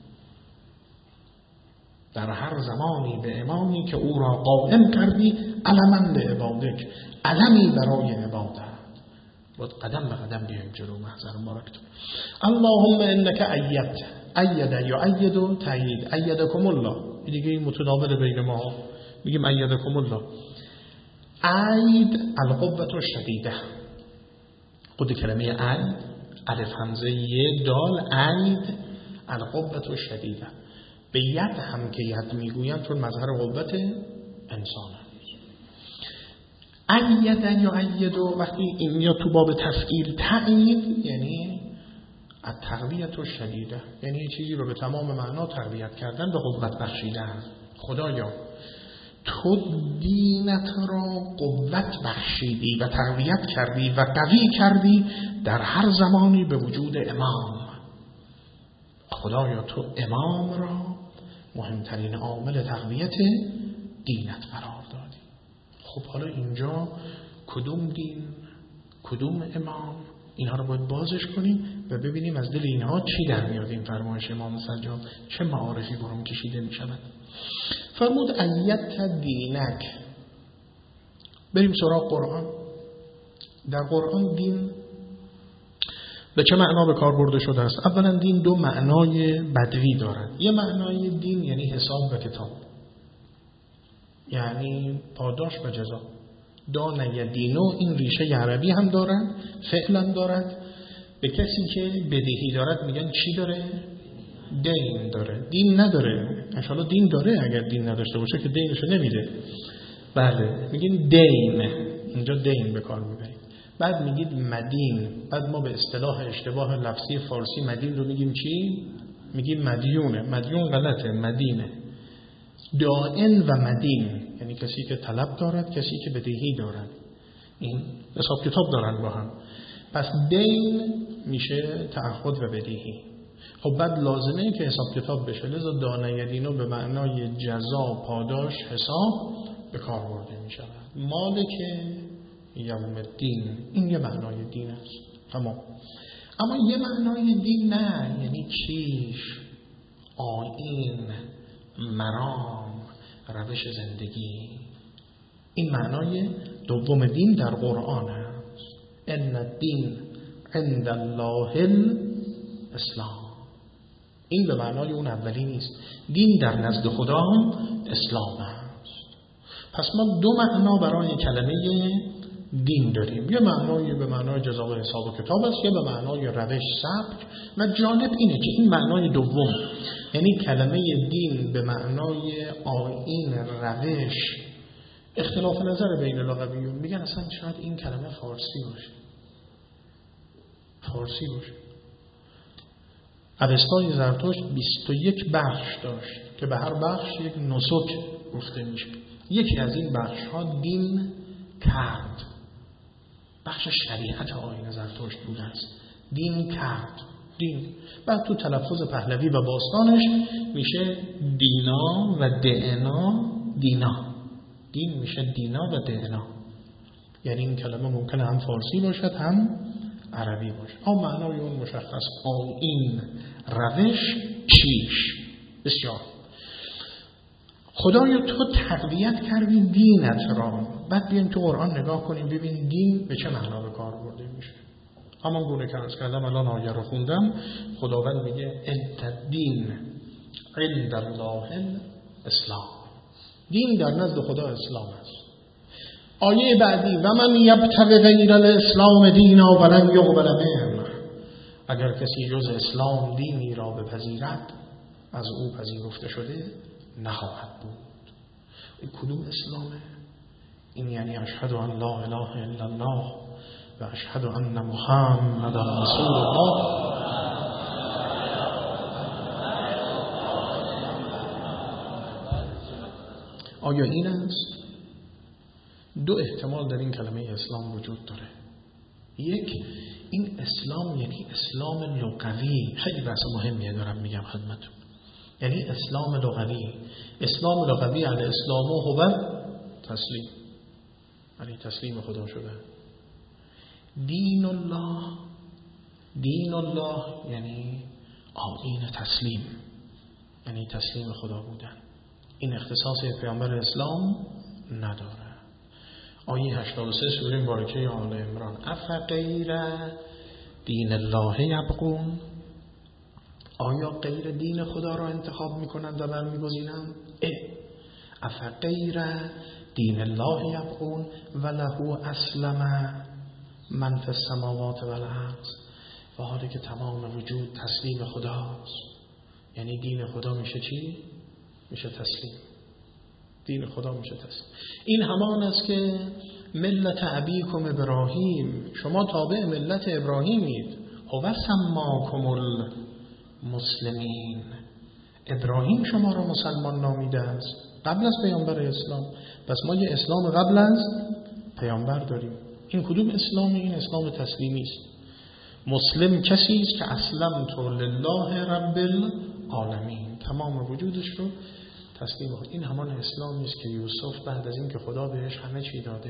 در هر زمانی به امامی که او را قائم کردی علما لعبادک، علمی برای عبادت. باید قدم به قدم بیایم جلو محضر مبارکتون. اللهم انك ایدت، اید یا اید و تأیید، ایدکم الله دیگه این متداول بین ما، میگیم ایدکم الله. اید القوة الشدیده، خود کلمه اید الف همزه ی دال، اید القوة الشدیده. به ید هم که ید میگویند چون مظهر قوت انسان است. ایدن یا ایدو وقتی این یا تو باب تفعیل تأیید یعنی التقویة الشدیده، یعنی چیزی رو به تمام معنا تقویت کردن، به قوت بخشیدن. خدایا تو دینت را قوت بخشیدی و تقویت کردی و قوی کردی در هر زمانی به وجود امام. خدایا تو امام را مهمترین عامل تقویت دینت قرار دادی. خب حالا اینجا کدوم دین، کدوم امام، اینها رو باید بازش کنیم و ببینیم از دل اینها چی در میاد. این فرمایش امام سجاد چه معارفی برام کشیده می شود. فرمود ایدت دینک. بریم سراغ قرآن. در قرآن دین به چه معنا به کار برده شده است؟ اولا دین دو معنای بدوی دارد. یه معنای دین یعنی حساب و کتاب، یعنی پاداش و جزا. دانه دینو این ریشه عربی هم دارد، فعلا دارد. به کسی که بدهی دارد میگن چی داره؟ دین داره. دین نداره. انشاءالله دین داره، اگر دین نداشته باشه که دینشو نمیده. بله میگین دین، اینجا دین به کار میبرید. بعد میگید مدین. بعد ما به اصطلاح اشتباه لفظی فارسی مدین رو میگیم چی؟ میگیم مدیونه. مدیون غلطه، مدینه. دائن و مدین یعنی کسی که طلب دارد، کسی که بدهی دارد. این حساب کتاب دارن با هم. پس دین میشه تعهد و بدهی. خب بعد لازمه که حساب کتاب بشه، لذا دانه دینو به معنای جزا، پاداش، حساب به کار برده می شود. مالک یوم الدین، این یه معنای دین است. تمام. اما یه معنای دین نه، یعنی چیش، آیین، مرام، روش زندگی. این معنای دوم دین در قرآن است. ان الدین عند الله الاسلام. این به معنای اون اولی نیست. دین در نزد خدا هم اسلام است. پس ما دو معنا برای کلمه دین داریم. یه معنای به معنای جزا و حساب و کتاب است، یه به معنای روش، سبک. و جالب اینه که این معنای دوم، یعنی کلمه دین به معنای آیین، روش، اختلاف نظر بین لغویون. میگن اصلا شاید این کلمه فارسی باشه. فارسی باشه. اوستای زرتشت بیست و یک بخش داشت که به هر بخش یک نسک گفته میشه. یکی از این بخش ها دین کرد، بخش شریعت آیین زرتشت بوده است. دین کرد، دین. بعد تو تلفظ پهلوی و باستانش میشه دینا و دعنا. دینا، دین میشه دینا و دعنا. یعنی این کلمه ممکنه هم فارسی باشد هم عربی باشه. اما معنای اون مشخص. آیین، روش، چیش. بسیار. خدایا تو تقویت کردی دینت را. بعد بیاین تو قرآن نگاه کنیم ببین دین به چه معنا به کار برده میشه. همان گونه که عرض کردم الان آیه رو خوندم، خداوند میگه الدین عند الله الاسلام. دین در نزد خدا اسلام است. آیه بعدی و من یبتغی غیر الاسلام دینا ولن یقبل منه. اگر کسی جز اسلام دینی را بپذیرد از او پذیرفته شده نخواهد بود. این کدوم اسلامه؟ این یعنی اشهد ان لا اله الا الله و اشهد ان محمد رسول الله. آیا این است؟ دو احتمال در این کلمه اسلام وجود داره. یک، این اسلام یعنی اسلام لغوی. خیلی بحث مهمیه دارم میگم خدمتتون. یعنی اسلام لغوی. اسلام لغوی علی اسلام و هو تسلیم، یعنی تسلیم خدا شده. دین الله، دین الله یعنی آیین تسلیم، یعنی تسلیم خدا بودن. این اختصاص پیامبر اسلام نداره. آیه هشتاد و سه سوره مبارکه آل عمران، افغیر دین الله یبغون. آیا غیر دین خدا را انتخاب میکنند و برمیگزینند؟ افغیر دین الله یبغون و له اسلم من فی السماوات و الارض. و حالی که تمام وجود تسلیم خداست، یعنی دین خدا میشه چی؟ میشه تسلیم. دین خدا میشه تسلیم. این همان است که ملت ابیکم ابراهیم، شما تابع ملت ابراهیمید. هو سماکم المسلمین، ابراهیم شما را مسلمان نامیده است قبل از پیامبر اسلام. پس ما یه اسلام قبل از پیامبر داریم. این کدوم اسلامی؟ این اسلام تسلیمی است. مسلم کسی است که اسلمت لله رب العالمین، تمام وجودش رو تسلیم خود. این همان اسلامی است که یوسف بعد از این که خدا بهش همه چی داده،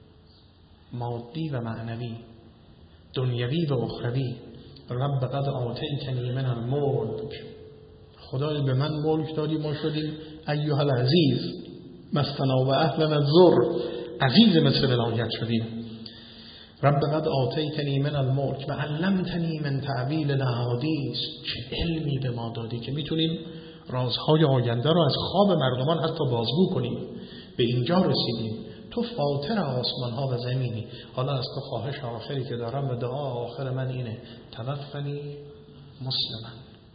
مادی و معنوی، دنیوی و اخروی، رب قد آتیتنی من الملک، خدای به من ملک دادی ما شدیم ایها العزیز مسنا و اهلنا الضر، عزیز مثل ولایت شدیم. رب قد آتیتنی من الملک و علمتنی من تعبیل الاحادیث، چه علمی به ما دادی که میتونیم رازهای آینده رو از خواب مردمان حتی بازگو کنیم. به اینجا رسیدیم. تو فاطر آسمان ها و زمینی. حالا از تو خواهش آخری که دارم و دعا آخر من اینه، توفنی مسلما،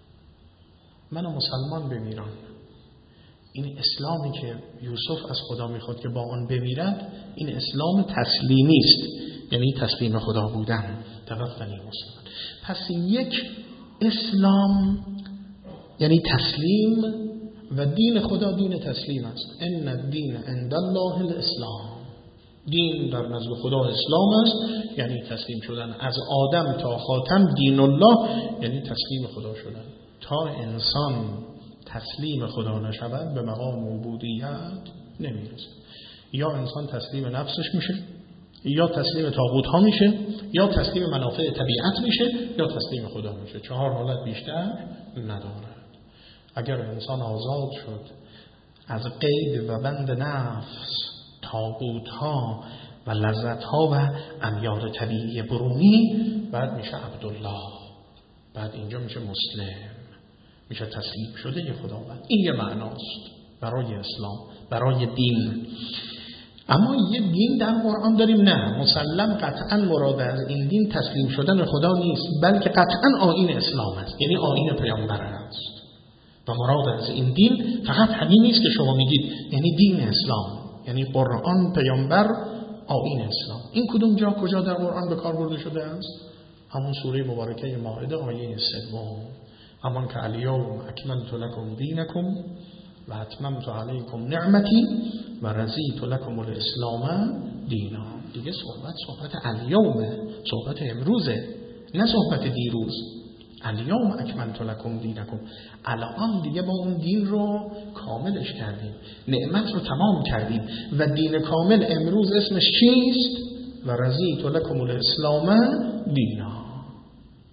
منو مسلمان بمیران. این اسلامی که یوسف از خدا میخواد که با آن بمیرد، این اسلام تسلیمی است، یعنی تسلیم خدا بودن. توفنی مسلما. پس یک اسلام یعنی تسلیم و دین خدا دین تسلیم است. ان الدین عند الله الاسلام. دین در نزد خدا اسلام است، یعنی تسلیم شدن. از آدم تا خاتم دین الله یعنی تسلیم خدا شدن. تا انسان تسلیم خدا نشود به مقام عبودیت نمیرسه. یا انسان تسلیم نفسش میشه، یا تسلیم طاغوت ها میشه، یا تسلیم منافع طبیعت میشه، یا تسلیم خدا میشه. چهار حالت بیشتر نداره. اگر انسان آزاد شد از قید و بند نفس، طاغوت ها و لذت ها و امیال طبیعی برونی، بعد میشه عبدالله، بعد اینجا میشه مسلم، میشه تسلیم شده ی خداوند. این یه معناست برای اسلام، برای دین. اما یه دین در قرآن داریم، نه مسلم قطعا مراد از این دین تسلیم شدن خدا نیست، بلکه قطعا آیین اسلام است، یعنی آیین پیامبر است. و مراد از این دین فقط همین نیست که شما میگید، یعنی دین اسلام، یعنی قرآن، پیامبر، آیین اسلام. این کدوم جا کجا در قرآن به کار برده شده است؟ همون سوره مبارکه مائده آیه سوم، همان که الیوم اکملت لکم دینکم و اتممت علیکم نعمتی و رضیت لکم الاسلام دینا. دیگه صحبت صحبت الیومه، صحبت امروزه، نه صحبت دیروز. الیوم اکملت لکم دینکم، الان دیگه ما اون دین رو کاملش کردیم، نعمت رو تمام کردیم و دین کامل امروز اسمش چیست؟ و رضیت لکم الاسلام دینا.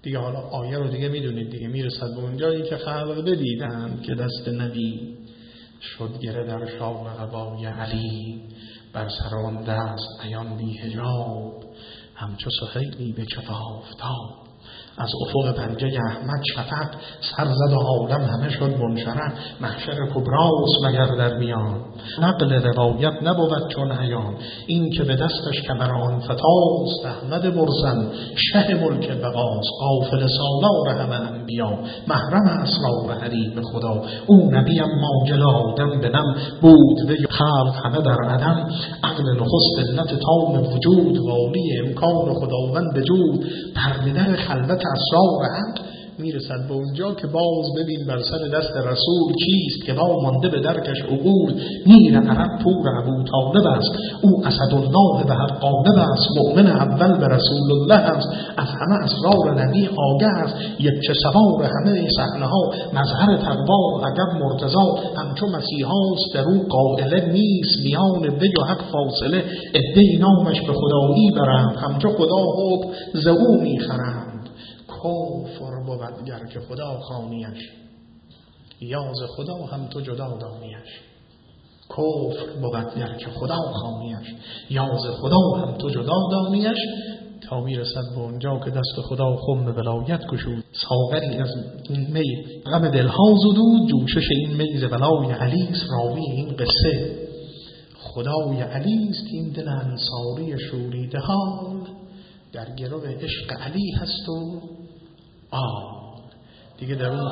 دیگه حالا آیه رو دیگه میدونید دیگه، میرسد به اونجایی که خلق بدیدند که دست نبی شد گره در شاه قبای علی، بر سران دست عیان بی حجاب همچو سهیلی به کف آفتاب. از افق پنجه احمد شفق سر زد و عالم همه شد منشرح، محشر کبراست مگر در میان نقل روایت نبود چون عیان. این که به دستش کمر آن فتاست احمد برزن شه ملک بقاست. غافل سالار همه انبیا محرم اسرار حریم خدا، او نبی اما جل آدم به نم بود و خلق همه در عدم. عقل نخست علت تام وجود والی امکان خداوند بجود. پرده خلوت اسرار حق میرسد به اونجا که باز ببین بر سر دست رسول کیست که با مانده به درکش عقول. میر عرب پور ابو طالب است، او اسدالله به هر قالب است. مؤمن اول به رسول الله است، از همه اسرار نبی آگه است. یک چه سوار همه صحنه ها مظهر تقوا عجب مرتضی. همچو مسیحاست در او قائله نیست، میان وی و حق فاصله. عده نامش به خدایی برند، همچو خدا حکم ز او میخرند. کفر بود گر که خدا خوانیش، یا ز خدا هم تو جدا دانیش. کفر بود گر که خدا خوانیش، یا ز خدا هم تو جدا دانیش. تا میرسد به اونجا که دست خدا خم ولایت گشود. ساغری از این می غم دلها زدود، جوشش این می ز ولای علیست. راوی این قصه خدای علیست، این دل انصاری شوریده حال در گرو عشق علی هست و آل. دیگه در اون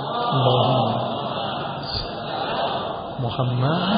محمد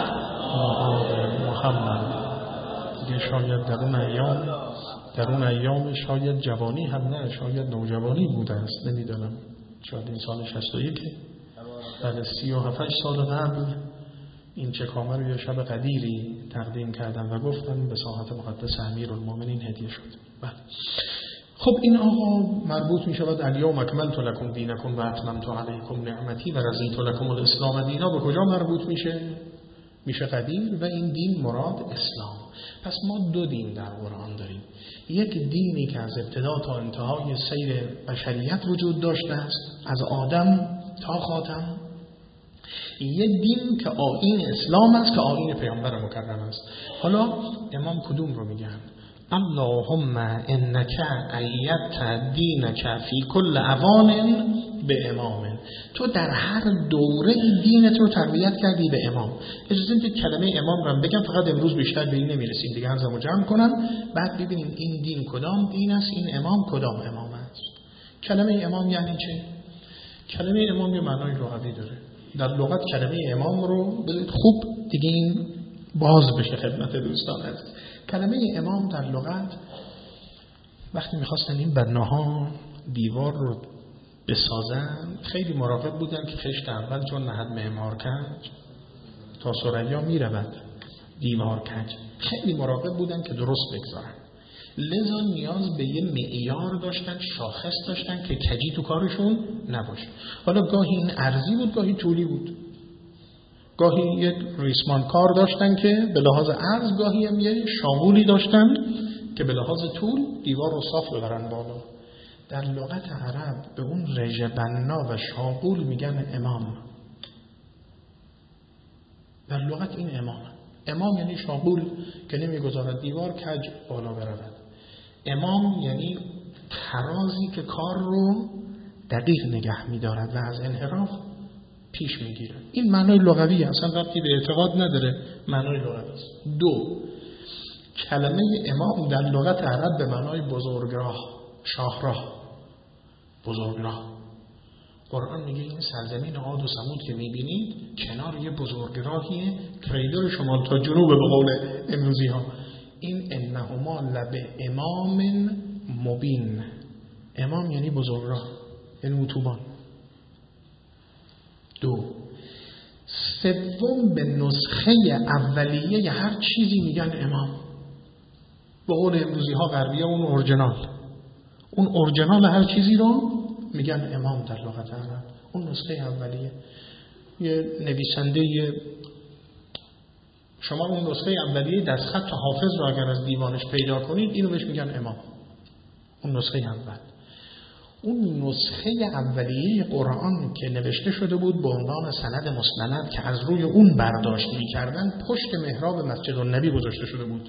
محمد دیگه شاید در اون ایام در اون ایام شاید جوانی هم نه، شاید نوجوانی بوده است، نمیدونم. شاید این سال شصت و یک بعد سی و هفت سال قبل این چکامه رو یه شب قدیری تقدیم کردم و گفتم به ساحت مقدس امیرالمومنین هدیه شد. بله. خب این آقا مربوط می شود الیوم اکملت لکم دینکم و اتممت علیکم نعمتی و رضیت لکم الاسلام دینا. به کجا مربوط میشه؟ میشه قدیم و این دین مراد اسلام. پس ما دو دین در قرآن داریم. یک دینی که از ابتدا تا انتهای سیر بشریت وجود داشته است، از آدم تا خاتم. یک دین که آیین اسلام است که آیین پیامبر مکرم است. حالا امام کدوم رو میگن؟ اللهم انک ایدت دینک فی کل اوان به امام. تو در هر دوره دینت رو تقویت کردی به امام. اجازه بدید کلمه امام رو بگم، فقط امروز بیشتر به این نمیرسیم دیگه، حرفمو جمع کنم بعد ببینیم این دین کدام دین است، این امام کدام امام است. کلمه امام یعنی چه؟ کلمه امام یه معنای لغوی داره. در لغت کلمه امام رو بذارید خوب دیگه این باز بشه خدمت دوستان است. کلمه امام در لغت وقتی میخواستن این بناها دیوار رو بسازن خیلی مراقب بودن که خشت اول چون نهد معمار کج تا ثریا میرود دیوار کج، خیلی مراقب بودن که درست بگذارن. لذا نیاز به یه معیار داشتن، شاخص داشتن که کجی تو کارشون نباشه. حالا گاهی این عرضی بود، گاهی طولی بود. گاهی یک ریسمان کار داشتن که به لحاظ عرض، گاهی هم یه شاغولی داشتن که به لحاظ طول دیوار رو صاف ببرن بالا. در لغت عرب به اون رژه بنا و شاغول میگن امام. در لغت این امام. امام یعنی شاغول که نمیگذارد دیوار کج بالا برود. امام یعنی ترازی که کار رو دقیق نگه میدارد و از انحراف پیش میگیره. این معنای لغوی اصلا ربطی به اعتقاد نداره، معنای لغوی است. دو، کلمه امام در لغت عرب به معنای بزرگراه، شاهراه، بزرگراه. قرآن میگه این سرزمین عاد و ثمود که میبینید کنار یه بزرگراهیه، کریدور شمال تا جنوب به قول امروزی ها. این انهما لب امام مبین. امام یعنی بزرگراه، یعنی اتوبان. دو، سوم به نسخه اولیه هر چیزی میگن امام. به قول امروزی ها غربی ها اون اورجینال، اون اورجینال هر چیزی رو میگن امام در لغت عرب. اون نسخه اولیه. یه نویسنده یه شما اون نسخه اولیه دستخط حافظ رو اگر از دیوانش پیدا کنید اینو بهش میگن امام. اون نسخه اول. اون نسخه اولیه قرآن که نوشته شده بود به عنوان سند مستند که از روی اون برداشت می‌کردن، پشت محراب مسجد النبی گذاشته شده بود.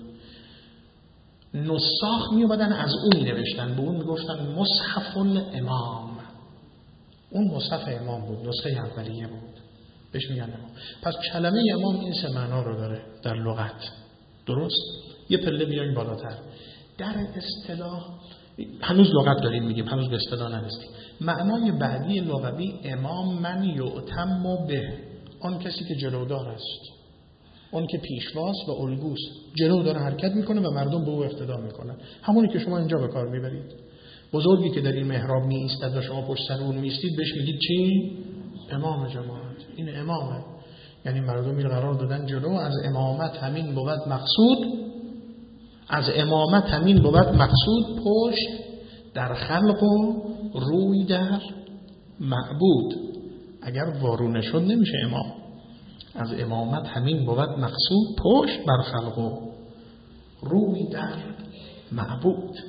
نساخ می‌اومدن از اون نوشتن، به اون میگفتن مصحف الامام. اون مصحف امام بود، نسخه اولیه بود، بهش میگن امام. پس کلمه امام این سه معنا رو داره در لغت. درست؟ یه پله بیایم بالاتر. در اصطلاح هنوز لغت داریم میگیم، هنوز به اصطلاح نرسیدیم. معنای بعدی لغوی امام من یؤتم به، آن کسی که جلودار است، اون که پیشواست و الگوست، جلو داره حرکت میکنه و مردم به او اقتدا میکنن. همونی که شما اینجا به کار میبرید. بزرگی که در این محراب می ایستد و شما پشت سر اون میستید بهش میگید چی؟ امام جماعت. این امامه، یعنی مردمی رو قرار دادن جلو. از امامت همین بود مقصود، از امامت همین بود مقصود پشت در خلق و روی در معبود. اگر وارونه شد نمیشه امام. از امامت همین بود مقصود پشت بر خلق و روی در معبود.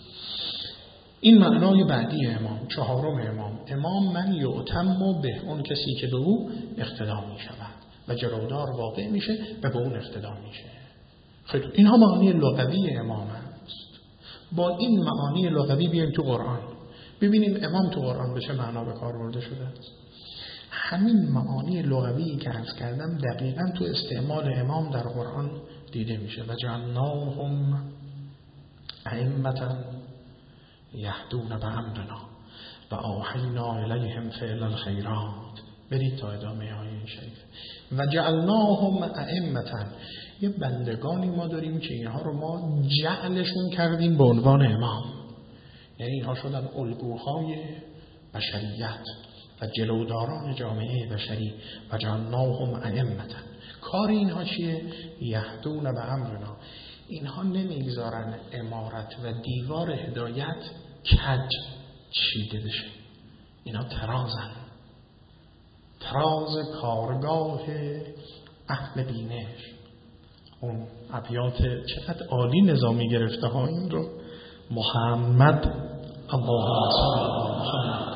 این معنای بعدی امام. چهارم امام، امام من یؤتم به، اون کسی که به او اقتدا می شود و جلودار واقع میشه و به اون اقتدا میشه. خیلی اینها معانی لغوی امام است. با این معانی لغوی بیایم تو قرآن ببینیم امام تو قرآن به چه معنا به کار برده شده است. همین معانی لغوی که عرض کردم دقیقاً تو استعمال امام در قرآن دیده میشه. و جعلناهم ائمة یهدون بامرنا و اوحینا الیهم فعل الخیرات. برید تا ادامه های این شریف. و جعلناهم ائمة، یه بندگانی ما داریم که اینها رو ما جعلشون کردیم به عنوان امام، یعنی اینها شدن الگوهای بشریت و جلوداران جامعه بشری. و جعلناهم ائمة، کار اینها چیه؟ یهدون بامرنا، اینها نمیگذارن امارت و دیوار هدایت کج چیده بشه. اینا ترازن، تراز کارگاه اهل بینش. اون ابیات چقدر عالی نظامی گرفته ها این رو. محمد اللهم صل علی محمد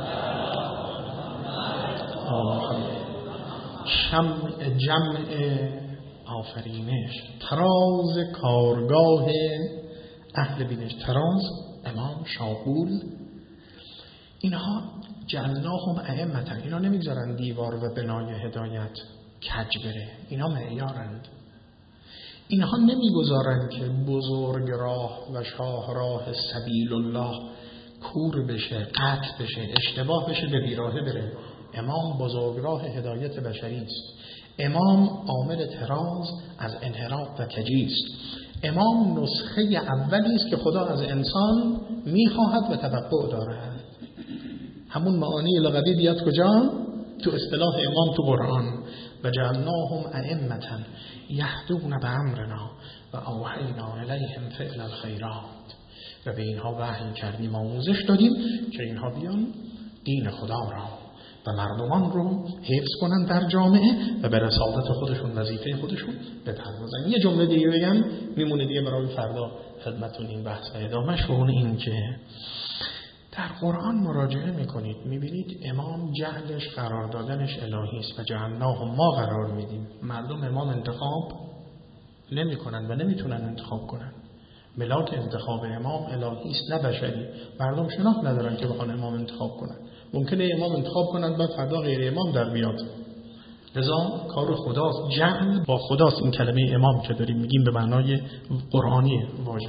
محمد شمع جمع آفرینش، تراز کارگاه اهل بینش. تراز امام شاغول. اینها جعلناهم ائمة، اینا نمیگذارن دیوار و بنای هدایت کج بره، اینا معیارند. اینها نمیگذارن که بزرگ راه و شاه راه سبیل الله کور بشه، قطع بشه، اشتباه بشه، به بیراهه بره. امام بزرگ راه هدایت بشری است. امام عامل تراز از انحراف و کجی است. امام نسخه اولی است که خدا از انسان میخواهد و توقع دارد. همون معانی لغوی بیاد کجا؟ تو اصطلاح امام تو قرآن. و جعلناهم ائمة یهدون بامرنا و اوحینا الیهم فعل الخیرات. و به اینها وحی کردیم، آموزش دادیم که اینها بیان دین خدا را و مردمان رو حفظ کنن در جامعه و به رسالت خودشون، وظیفه خودشون بپردازن. یه جمله دیگه بگم میمونه دیگه برای فردا خدمتتون این بحث و ادامهش. اون این که در قرآن مراجعه میکنید میبینید امام جهلش قرار دادنش الهی است و جعلناهم ما قرار میدیم. مردم امام انتخاب نمی کنن و نمیتونن انتخاب کنن. ملاک انتخاب امام الهی است نه بشری. مردم شناخت ندارن که بخوان امام انتخاب کنن. ممکنه امام انتخاب کنن بعد فردا غیر امام در بیاد. لذا کار خداست. جعل با خداست. این کلمه امام که داریم میگیم به معنای قرآنی واژه.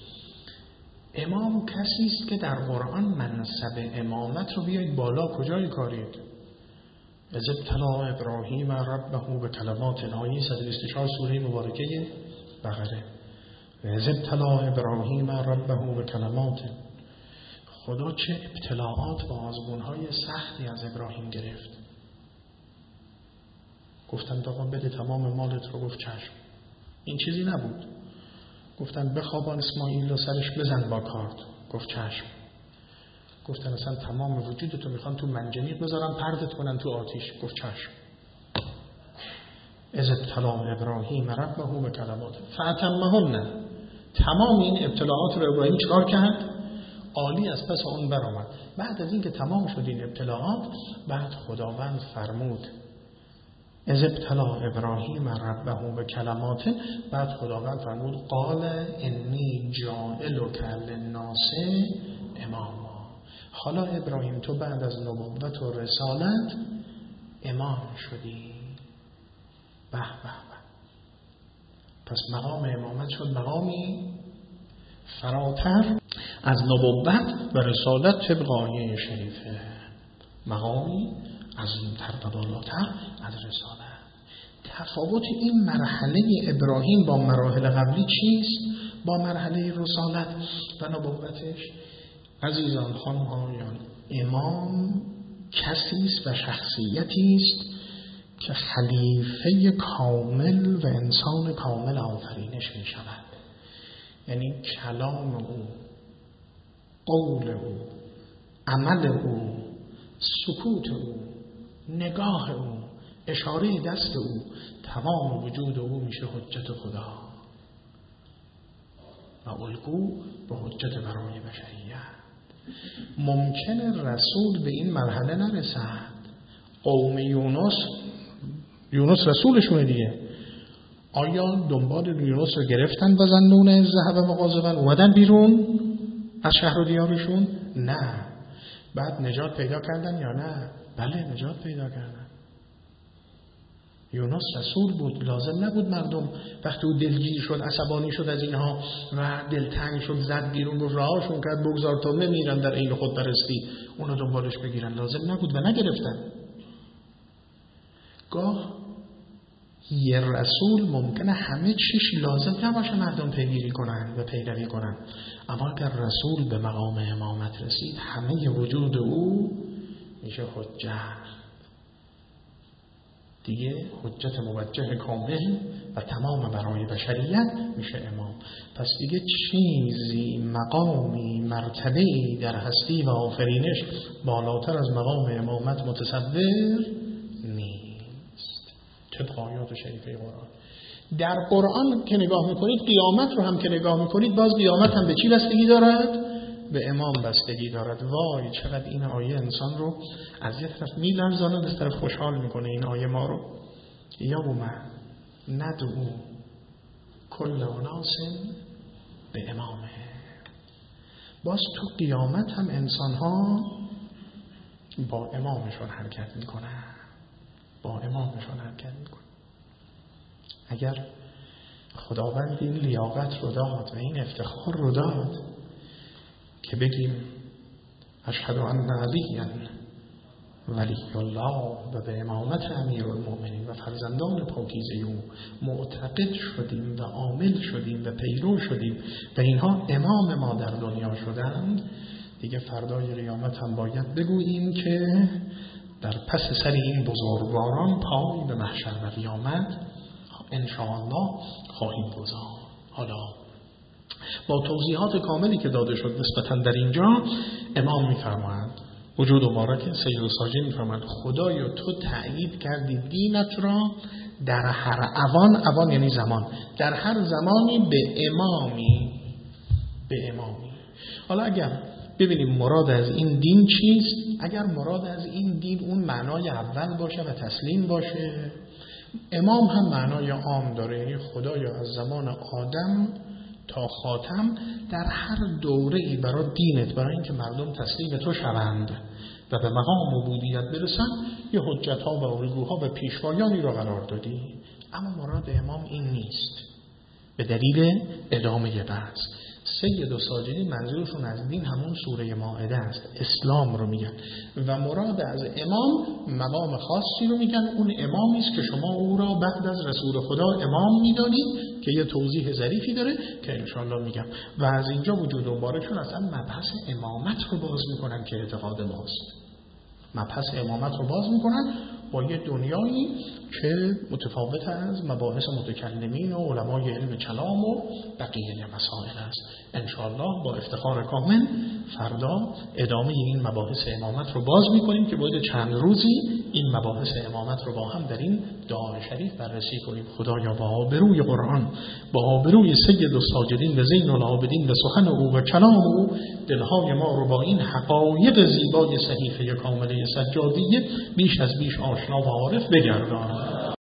امام کسی است که در قرآن منصب امامت رو بیاید بالا. کجای کارید؟ از ابتلا ابراهیم ربه به کلمات، آیه صد و بیست و چهار سوره مبارکه بقره. از ابتلا ابراهیم ربه به کلمات، خدا چه ابتلاعات و آزمونهای سختی از ابراهیم گرفت. گفتن آقا بده تمام مالت رو، گفت چشم. این چیزی نبود. گفتن بخوابان اسماعیل رو سرش بزن با کارد، گفت چشم. گفتن اصلا تمام وجودتو میخوان تو منجنیق بذارن پرتت کنن تو آتیش، گفت چشم. از ابتلا ابراهیم ربه به کلمات فاتمهن، تمام این ابتلاعات رو ابراهیم چکار کرد؟ عالی از پس اون برآمد. بعد از اینکه تمام شد این ابتلاعات، بعد خداوند فرمود از ابتلا ابراهیم ربه به کلمات، بعد خداوند فرمود قال انی جاعلک للناس اماما. حالا ابراهیم تو بعد از نبوت و رسالت امام شدی. به به به. پس مقام امامت شد مقامی فراتر از نبوت و رسالت طبق آیه شریفه، مقامی عظیم‌تر و بالاتر از رسالت. تفاوت این مرحله ابراهیم با مراحل قبلی چیست؟ با مرحله رسالت و نبوتش؟ عزیزان خانم‌هایان، امام کسی است و شخصیتی است که خلیفه کامل و انسان کامل آفرینش می شود. یعنی کلام او، قول او، عمل او، سکوت او، نگاه او، اشاره دست او، تمام وجود او میشه حجت خدا و الگو به حجت برای بشریت. ممکنه رسول به این مرحله نرسد. قوم یونس، یونس رسولشونه دیگه، آیا دنبال یونس رو گرفتن و زندون ذهب و قاذفا اومدن بیرون از شهر و دیارشون؟ نه. بعد نجات پیدا کردن یا نه؟ بله نجات پیدا کردن. یونس رسول بود، لازم نبود مردم وقتی او دلگیر شد، عصبانی شد از اینها و دلتنگ شد، زد بیرون و راهشون کرد بگذار تا نمیرن در عین خود پرستی، اونو دنبالش بگیرن، لازم نبود و نگرفتن. گاه یه رسول ممکنه همه چیش لازم نباشه مردم پیگیری کنن و پیروی کنن، اما اگر رسول به مقام امامت رسید، همه وجود او میشه حجت دیگه، حجت موجه کامل و تمام برای بشریت میشه امام. پس دیگه چیزی، مقامی، مرتبه‌ای در هستی و آفرینش بالاتر از مقام امامت متصور نیست طبق آیات شریفه قرآن. در قرآن که نگاه میکنید، قیامت رو هم که نگاه میکنید، باز قیامت هم به چی بستگی دارد؟ به امام بستگی دارد. وای چقدر این آیه انسان رو از یه طرف میلرزاند، از طرف خوشحال میکنه. این آیه ما رو یوم ندعو کل اناس به امامه. باز تو قیامت هم انسان ها با امامشون حرکت میکنن، با امامشون حرکت میکنن. اگر خداوند این لیاقت رو داد و این افتخار رو داد که بگیم اشهد ان علی ولی الله و به امامت امیرالمؤمنین و فرزندان پاکیزه او معتقد شدیم و عامل شدیم و پیرو شدیم و اینها امام ما در دنیا شدند، دیگه فردای قیامت هم باید بگوییم که در پس سر این بزرگواران پای به محشر و قیامت انشاءالله خواهیم گذاشت. حالا با توضیحات کاملی که داده شد نسبتاً در اینجا، امام می‌فرمایند وجود مبارک سید الساجی می‌فرمایند خدایا تو تأیید کردی دینت را در هر اوان، اوان یعنی زمان، در هر زمانی به امامی، به امامی. حالا اگر ببینیم مراد از این دین چیست، اگر مراد از این دین اون معنای اول باشه و تسلیم باشه، امام هم معنای عام داره، یعنی خدایا از زمان آدم تا خاتم در هر دوره‌ای برای دینت، برای اینکه مردم تسلیم تو شوند و به مقام عبودیت برسن، یه حجت‌ها و الگوها و پیشوایانی را قرار دادی. اما مراد امام این نیست به دلیل ادامه بحث. سید و ساجدی منظورشون از دین همون سوره مائده است، اسلام رو میگن و مراد از امام مقام خاصی رو میگن. اون امامی است که شما او را بعد از رسول خدا امام میدانید که یه توضیح ظریفی داره که انشاءالله میگم. و از اینجا وجود مبارکشون اصلا مبحث امامت رو باز میکنن که اعتقاد ماست. مبحث امامت رو باز میکنن با یه دنیایی که متفاوت از مباحث متکلمین و علمای علم کلام و بقیه مسائل است. انشاءالله با افتخار کامل فردا ادامه این مباحث امامت رو باز میکنیم که باید چند روزی این مباحث امامت رو با هم در این دعای شریف بررسی کنیم. خدایا با آبروی قرآن، با آبروی سید الساجدین و زین العابدین و سخن او و کلام او، دلهای ما رو با این حقایق زیبای صحیفه کامله سجادیه بیش از بیش آشنا و عارف بگردان.